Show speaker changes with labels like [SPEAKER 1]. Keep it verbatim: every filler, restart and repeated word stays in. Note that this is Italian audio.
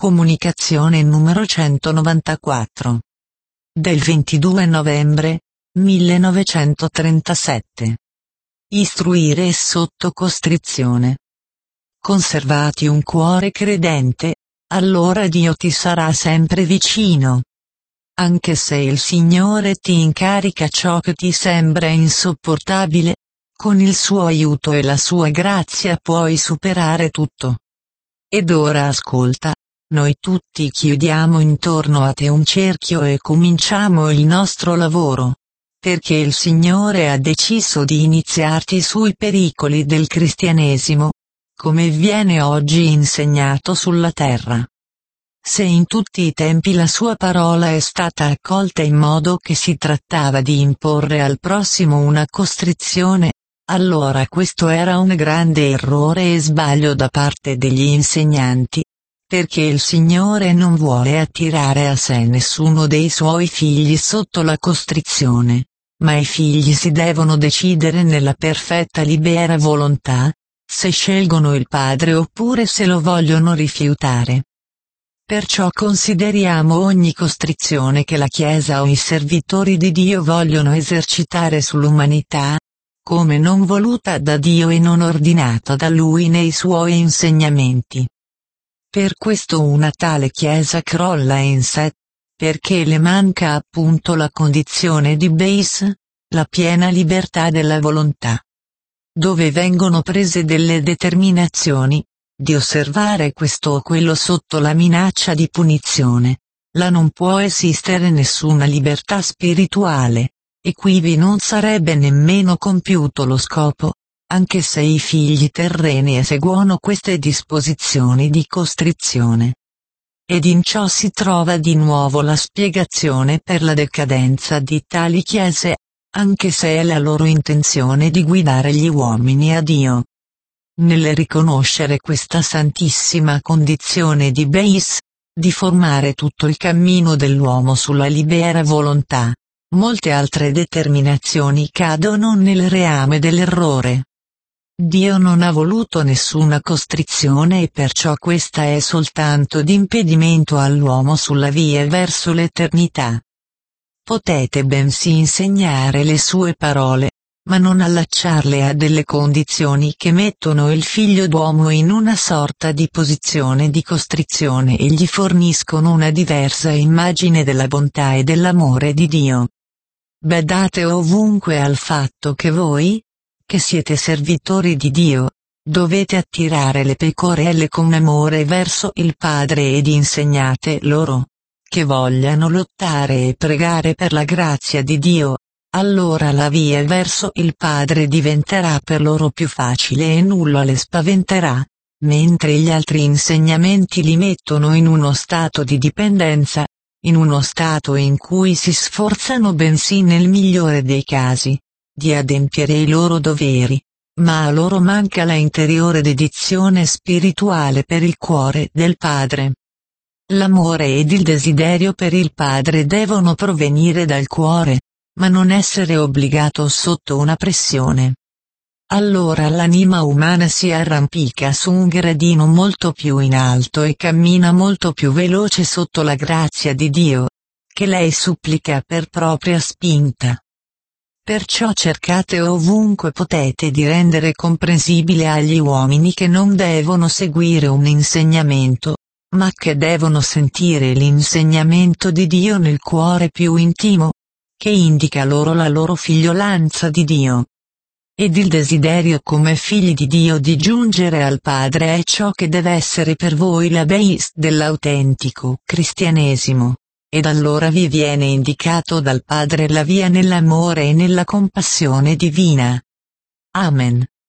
[SPEAKER 1] Comunicazione numero centonovantaquattro. Del ventidue novembre millenovecentotrentasette. Istruire è sotto costrizione. Conservati un cuore credente, allora Dio ti sarà sempre vicino. Anche se il Signore ti incarica ciò che ti sembra insopportabile, con il suo aiuto e la sua grazia puoi superare tutto. Ed ora ascolta, noi tutti chiudiamo intorno a te un cerchio e cominciamo il nostro lavoro. Perché il Signore ha deciso di iniziarti sui pericoli del cristianesimo, come viene oggi insegnato sulla terra. Se in tutti i tempi la sua parola è stata accolta in modo che si trattava di imporre al prossimo una costrizione, allora questo era un grande errore e sbaglio da parte degli insegnanti, perché il Signore non vuole attirare a sé nessuno dei suoi figli sotto la costrizione, ma i figli si devono decidere nella perfetta libera volontà, se scelgono il Padre oppure se lo vogliono rifiutare. Perciò consideriamo ogni costrizione che la Chiesa o i servitori di Dio vogliono esercitare sull'umanità, come non voluta da Dio e non ordinata da Lui nei suoi insegnamenti. Per questo una tale Chiesa crolla in sé, perché le manca appunto la condizione di base, la piena libertà della volontà. Dove vengono prese delle determinazioni, di osservare questo o quello sotto la minaccia di punizione, là non può esistere nessuna libertà spirituale, e quivi non sarebbe nemmeno compiuto lo scopo, anche se i figli terreni eseguono queste disposizioni di costrizione. Ed in ciò si trova di nuovo la spiegazione per la decadenza di tali chiese, anche se è la loro intenzione di guidare gli uomini a Dio. Nel riconoscere questa santissima condizione di base, di formare tutto il cammino dell'uomo sulla libera volontà, molte altre determinazioni cadono nel reame dell'errore. Dio non ha voluto nessuna costrizione e perciò questa è soltanto d'impedimento all'uomo sulla via verso l'eternità. Potete bensì insegnare le sue parole, ma non allacciarle a delle condizioni che mettono il figlio d'uomo in una sorta di posizione di costrizione e gli forniscono una diversa immagine della bontà e dell'amore di Dio. Badate ovunque al fatto che voi, che siete servitori di Dio, dovete attirare le pecorelle con amore verso il Padre ed insegnate loro, che vogliano lottare e pregare per la grazia di Dio, allora la via verso il Padre diventerà per loro più facile e nulla le spaventerà, mentre gli altri insegnamenti li mettono in uno stato di dipendenza, in uno stato in cui si sforzano bensì nel migliore dei casi, di adempiere i loro doveri, ma a loro manca la interiore dedizione spirituale per il cuore del Padre. L'amore ed il desiderio per il Padre devono provenire dal cuore, ma non essere obbligato sotto una pressione. Allora l'anima umana si arrampica su un gradino molto più in alto e cammina molto più veloce sotto la grazia di Dio, che lei supplica per propria spinta. Perciò cercate ovunque potete di rendere comprensibile agli uomini che non devono seguire un insegnamento, ma che devono sentire l'insegnamento di Dio nel cuore più intimo, che indica loro la loro figliolanza di Dio. Ed il desiderio come figli di Dio di giungere al Padre è ciò che deve essere per voi la base dell'autentico cristianesimo, ed allora vi viene indicato dal Padre la via nell'amore e nella compassione divina. Amen.